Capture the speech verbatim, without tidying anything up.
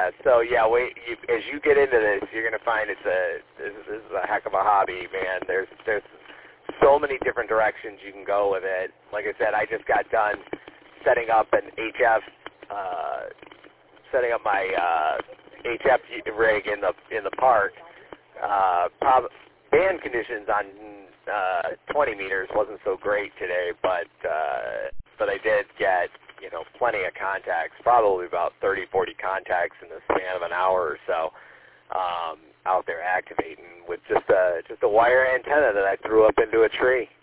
Yeah. So yeah, wait. You, as you get into this, you're gonna find it's a this, is- this is a heck of a hobby, man. There's there's so many different directions you can go with it. Like I said, I just got done setting up an H F, uh, setting up my uh, H F rig in the in the park. Uh, prob- band conditions on uh, twenty meters wasn't so great today, but uh, but I did get you know plenty of contacts, probably about thirty, forty contacts in the span of an hour or so, um, out there activating with just a just a wire antenna that I threw up into a tree.